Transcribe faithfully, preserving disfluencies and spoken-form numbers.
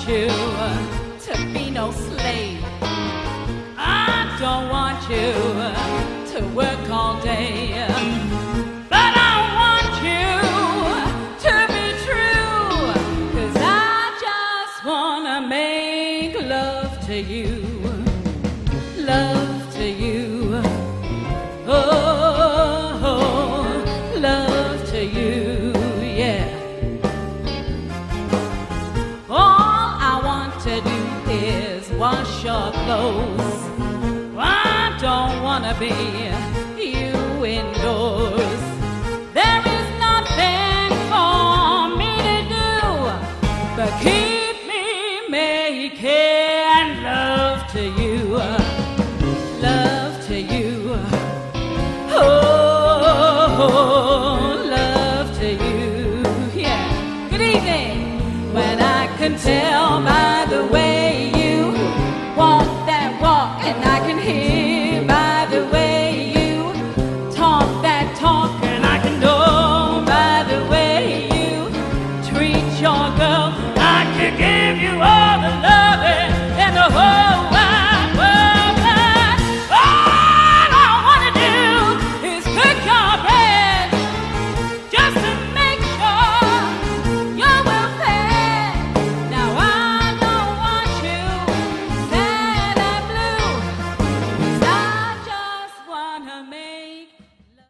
you to be no slave. I don't want you to work all day. But I want you to be true, 'cause I just wanna make love to you. Love to you. Oh, love to you, yeah. All I want to do is wash your clothes. I don't wanna be you indoors. There is nothing for me to do but keep me making love to you. Love to you. Oh, love to you, yeah. Good evening. When I can tell by the way